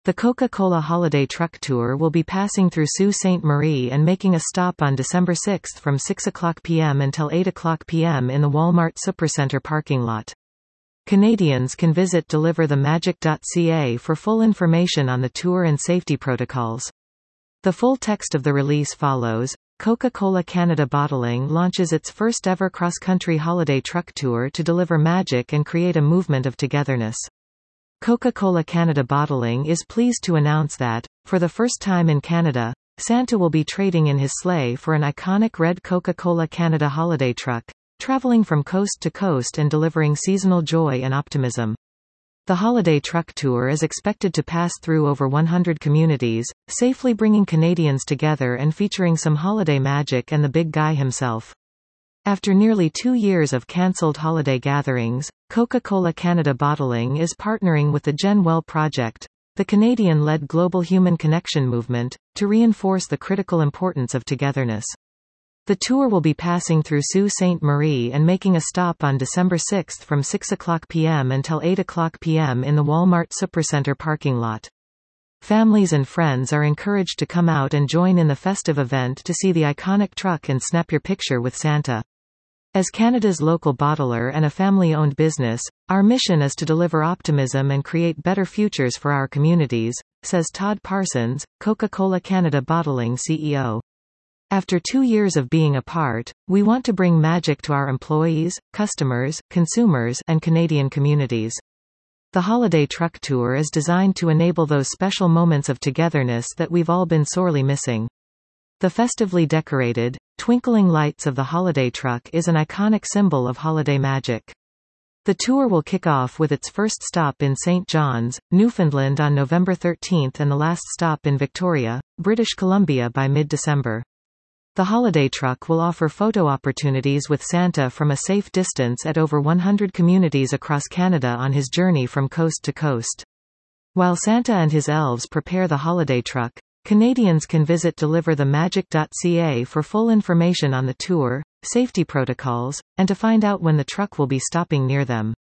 The Coca-Cola Holiday Truck Tour will be passing through Sault Ste. Marie and making a stop on December 6 from 6:00 p.m. until 8:00 p.m. in the Walmart Supercentre parking lot. Canadians can visit deliverthemagic.ca for full information on the tour and safety protocols. The full text of the release follows. Coca-Cola Canada Bottling launches its first-ever cross-country holiday truck tour to deliver magic and create a movement of togetherness. Coca-Cola Canada Bottling is pleased to announce that, for the first time in Canada, Santa will be trading in his sleigh for an iconic red Coca-Cola Canada holiday truck, traveling from coast to coast and delivering seasonal joy and optimism. The holiday truck tour is expected to pass through over 100 communities, safely bringing Canadians together and featuring some holiday magic and the big guy himself. After nearly 2 years of cancelled holiday gatherings, Coca-Cola Canada Bottling is partnering with the Gen Well Project, the Canadian-led global human connection movement, to reinforce the critical importance of togetherness. The tour will be passing through Sault Ste. Marie and making a stop on December 6 from 6:00 p.m. until 8:00 p.m. in the Walmart Supercentre parking lot. Families and friends are encouraged to come out and join in the festive event to see the iconic truck and snap your picture with Santa. As Canada's local bottler and a family-owned business, our mission is to deliver optimism and create better futures for our communities, says Todd Parsons, Coca-Cola Canada Bottling CEO. After 2 years of being apart, we want to bring magic to our employees, customers, consumers, and Canadian communities. The holiday truck tour is designed to enable those special moments of togetherness that we've all been sorely missing. The festively decorated, twinkling lights of the holiday truck is an iconic symbol of holiday magic. The tour will kick off with its first stop in St. John's, Newfoundland on November 13 and the last stop in Victoria, British Columbia by mid-December. The holiday truck will offer photo opportunities with Santa from a safe distance at over 100 communities across Canada on his journey from coast to coast. While Santa and his elves prepare the holiday truck, Canadians can visit deliverthemagic.ca for full information on the tour, safety protocols, and to find out when the truck will be stopping near them.